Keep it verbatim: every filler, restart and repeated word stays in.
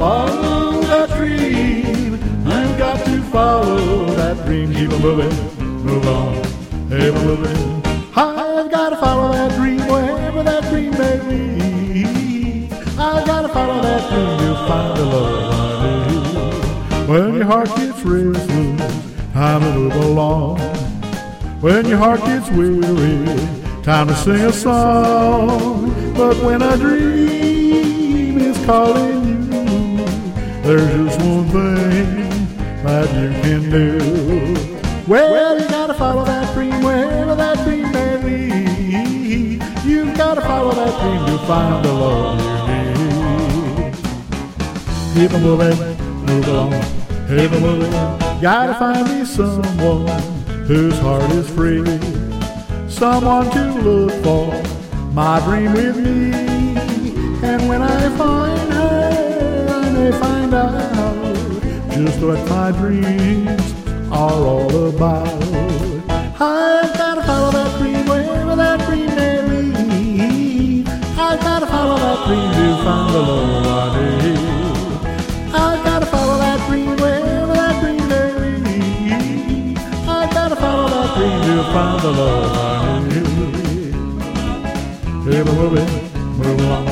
follow that dream. I've got to follow that dream. Keep on moving, move on, keep on moving. I've got to follow that dream, wherever that dream may be. I've got to follow that dream to find the love I need. When your heart gets restless, time to move along. When your heart gets weary, time to sing a song. But when a dream is calling you, there's just one thing that you can do. Well, you gotta follow that dream, wherever that dream may lead. You've gotta follow that dream to find the love you need. Keep on moving, move along, keep on moving. Gotta find me someone whose heart is free, someone to look for my dream with me. And when I find her, I may find out just what my dreams are all about. I've gotta follow that dream, wherever that dream may lead. I've gotta follow that dream to find the love I need. I've gotta follow that dream, wherever that dream may lead. I've gotta follow that dream to find the love I need. Keep moving, move along.